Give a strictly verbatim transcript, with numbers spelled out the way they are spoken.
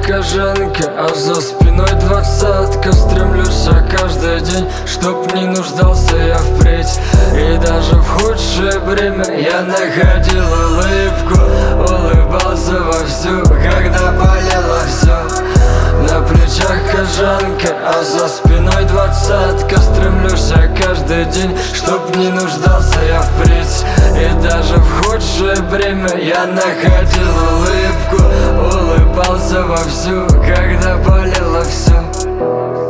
кожанка, а за спиной двадцатка. Стремлюсь я каждый день, чтоб не нуждался я впредь. И даже в худшее время я находил улыбку, улыбался вовсю, когда болело все. На плечах кожанка, а за спиной двадцатка. Стремлюсь я каждый день, чтоб не нуждался я впредь. И даже в худшее время я находил улыбку, улыбался вовсю, когда болело все.